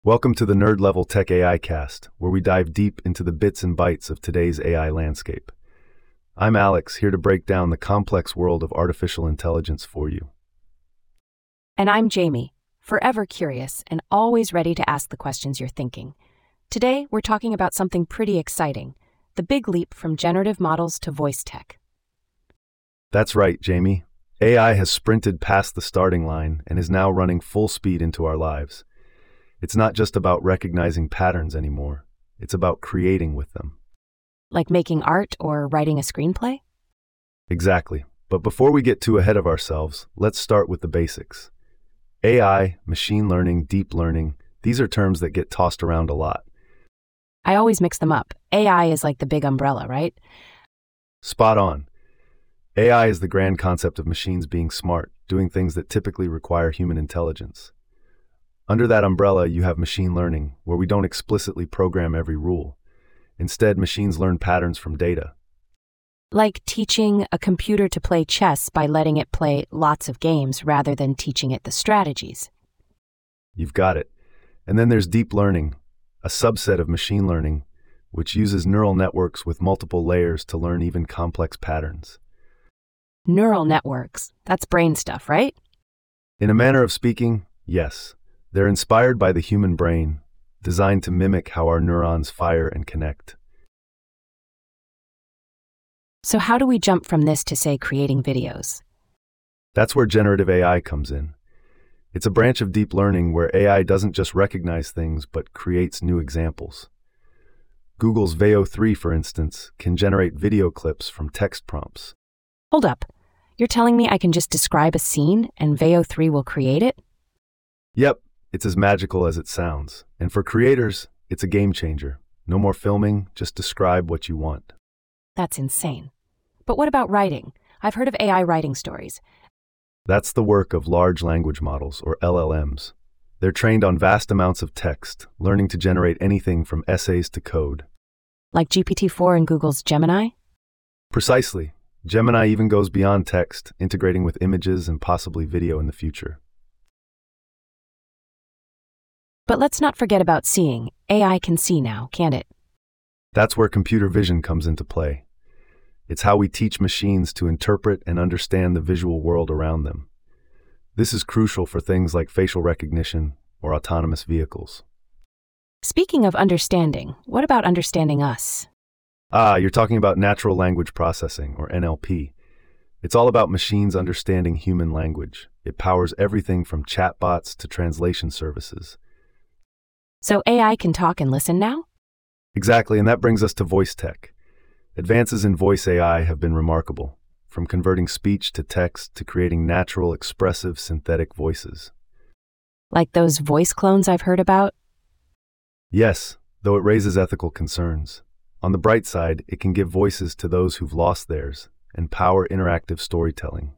Welcome to the Nerd Level Tech AI Cast, where we dive deep into the bits and bytes of today's AI landscape. I'm Alex, here to break down the complex world of artificial intelligence for you. And I'm Jamie, forever curious and always ready to ask the questions you're thinking. Today, we're talking about something pretty exciting, the big leap from generative models to voice tech. That's right, Jamie. AI has sprinted past the starting line and is now running full speed into our lives. It's not just about recognizing patterns anymore. It's about creating with them. Like making art or writing a screenplay? Exactly. But before we get too ahead of ourselves, let's start with the basics. AI, machine learning, deep learning, these are terms that get tossed around a lot. I always mix them up. AI is like the big umbrella, right? Spot on. AI is the grand concept of machines being smart, doing things that typically require human intelligence. Under that umbrella, you have machine learning, where we don't explicitly program every rule. Instead, machines learn patterns from data. Like teaching a computer to play chess by letting it play lots of games rather than teaching it the strategies. You've got it. And then there's deep learning, a subset of machine learning, which uses neural networks with multiple layers to learn even complex patterns. Neural networks, that's brain stuff, right? In a manner of speaking, yes. They're inspired by the human brain, designed to mimic how our neurons fire and connect. So how do we jump from this to, say, creating videos? That's where generative AI comes in. It's a branch of deep learning where AI doesn't just recognize things, but creates new examples. Google's Veo 3, for instance, can generate video clips from text prompts. Hold up. You're telling me I can just describe a scene and Veo 3 will create it? Yep. It's as magical as it sounds. And for creators, it's a game changer. No more filming, just describe what you want. That's insane. But what about writing? I've heard of AI writing stories. That's the work of large language models, or LLMs. They're trained on vast amounts of text, learning to generate anything from essays to code. Like GPT-4 and Google's Gemini? Precisely. Gemini even goes beyond text, integrating with images and possibly video in the future. But let's not forget about seeing. AI can see now, can't it? That's where computer vision comes into play. It's how we teach machines to interpret and understand the visual world around them. This is crucial for things like facial recognition or autonomous vehicles. Speaking of understanding, what about understanding us? You're talking about natural language processing, or NLP. It's all about machines understanding human language. It powers everything from chatbots to translation services. So AI can talk and listen now? Exactly, and that brings us to voice tech. Advances in voice AI have been remarkable, from converting speech to text to creating natural, expressive, synthetic voices. Like those voice clones I've heard about? Yes, though it raises ethical concerns. On the bright side, it can give voices to those who've lost theirs and power interactive storytelling.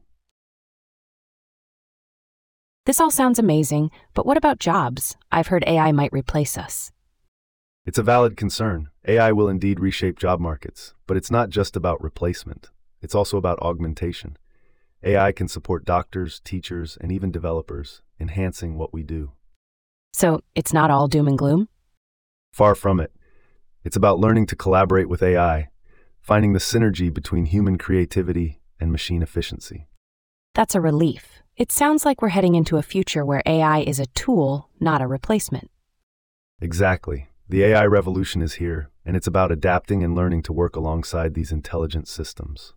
This all sounds amazing, but what about jobs? I've heard AI might replace us. It's a valid concern. AI will indeed reshape job markets, but it's not just about replacement. It's also about augmentation. AI can support doctors, teachers, and even developers, enhancing what we do. So it's not all doom and gloom? Far from it. It's about learning to collaborate with AI, finding the synergy between human creativity and machine efficiency. That's a relief. It sounds like we're heading into a future where AI is a tool, not a replacement. Exactly. The AI revolution is here, and it's about adapting and learning to work alongside these intelligent systems.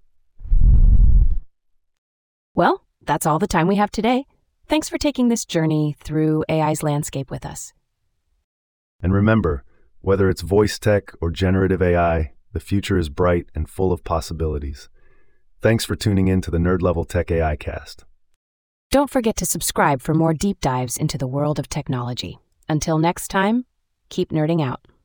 Well, that's all the time we have today. Thanks for taking this journey through AI's landscape with us. And remember, whether it's voice tech or generative AI, the future is bright and full of possibilities. Thanks for tuning in to the Nerd Level Tech AI Cast. Don't forget to subscribe for more deep dives into the world of technology. Until next time, keep nerding out.